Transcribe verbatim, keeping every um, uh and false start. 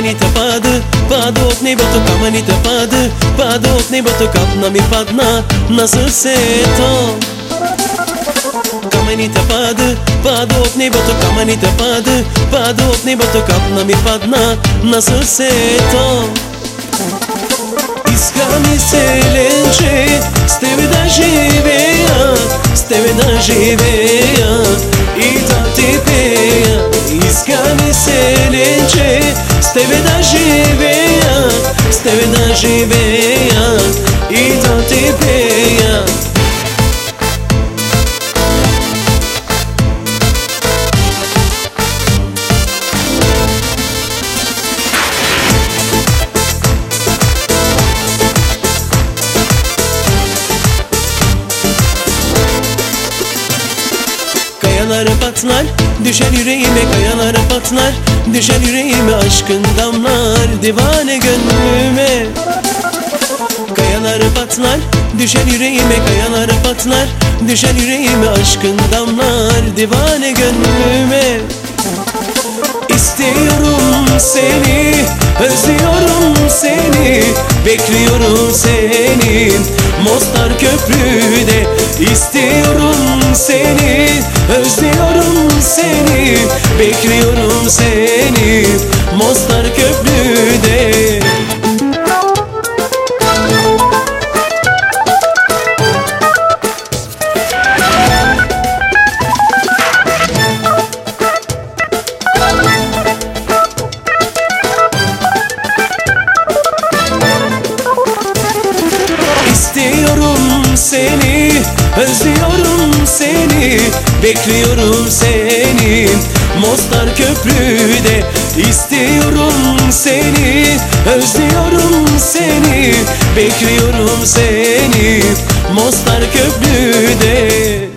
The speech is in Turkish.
Kameni te padë, pa do të një botë. Kameni te padë, pa do të një botë. Kap në mi padna, nësë se to. Kameni te padë, pa do të një botë. Kameni te padë, pa do të një botë. Kap në mi padna, nësë se to. Iska mi se lenqe, steve da živeja, steve da živeja, i ta ti peja. Iska mi se lenqe, steve da živeja, steve da živeja, i ta ti peja. Kayaları patlar, düşer yüreğime. Kayaları patlar, düşer yüreğime. Aşkın damlar divane gönlüme. Kayaları patlar, düşer yüreğime. Kayaları patlar, düşer yüreğime. Aşkın damlar divane gönlüme. İstiyorum seni, özlüyorum seni, bekliyorum seni Mostar Köprü'de. İstiyorum seni, özlüyorum seni, bekliyorum seni Mostar Köprü'de. İstiyorum seni, özlüyorum seni, bekliyorum seni Mostar Köprü'de. İstiyorum seni, özlüyorum seni, bekliyorum seni Mostar Köprü'de.